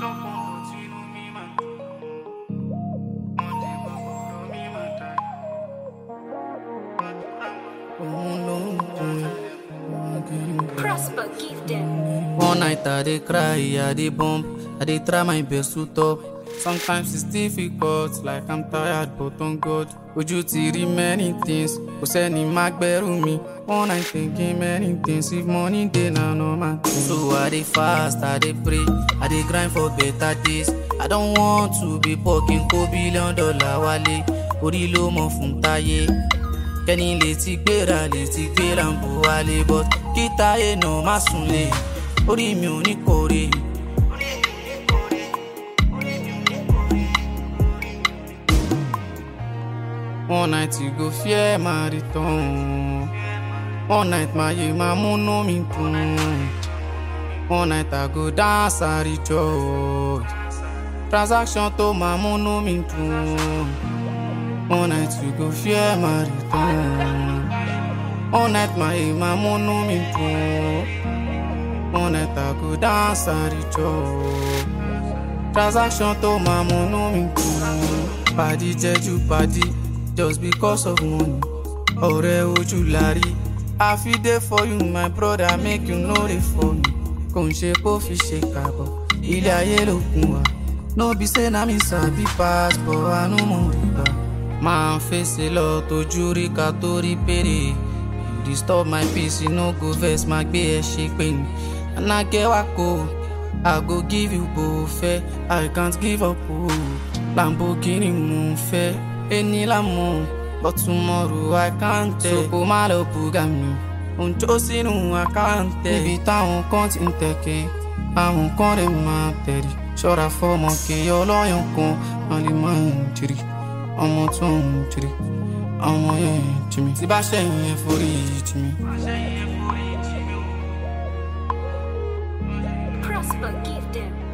Prosper, give them. One night I dey cry, I dey bump, I dey try my best to talk. Sometimes it's difficult, like I'm tired, but on God. Ojú ti rí many things, kò sẹ́ni má gbẹ́rù mi. One night thinking many things, if money dey na normal thing. So I dey fast, I dey pray, I dey grind for better days. I don't want to be poor, kí n kó $1 billion wálé. Orí ló mọ̀ fún táyé. Kẹ́ni lè ti gbéra ń bò wálé, but kí táyé náà má súnlé. Orí mi ò ní kórè. One night you go fear my return. One night my ye ma no me dun. One night I go dance and rejoice. Transaction to my no me dun. One night you go fear my return. One night my ye ma no me dun. One night I go dance and rejoice. Transaction to my no me dun. Paddy jeju paddy. Just because of money, ọ̀rẹ́ ojú lárí. I fit dey for you, my brother, make you know dey for me. Kò ń ṣe kó fi ṣe kàbọ̀, ilé ayé ló kún wa. No be say na me sabi pass, but I no mọ̀ rígbà. Máa ń fèsì lọ tójú rí ká tó rí péré. You disturb my peace, you no go vex, máa gbé ẹ ṣe pé ni. And I get wa kó, I go give you bó fẹ́, I can't give up o. Lamborghini mo ń fẹ́. Any l'amour, but tomorrow I can't tell. So go malo bugami, unjo sinu I can't tell. Ibi táwọn kan ti ń tẹ̀kẹ́, àwọn kan rẹ̀ máa tẹ̀rí. Ṣọ́ra fọ́mọ kí ọlọ́yàn kan, wọ́n lè máa ń jírí. Ọmọ tó ń jírí, ọmọ yẹn jí mi. Tí bá ṣẹ̀yìn ẹ̀ forí jí mi. Prosper, give them.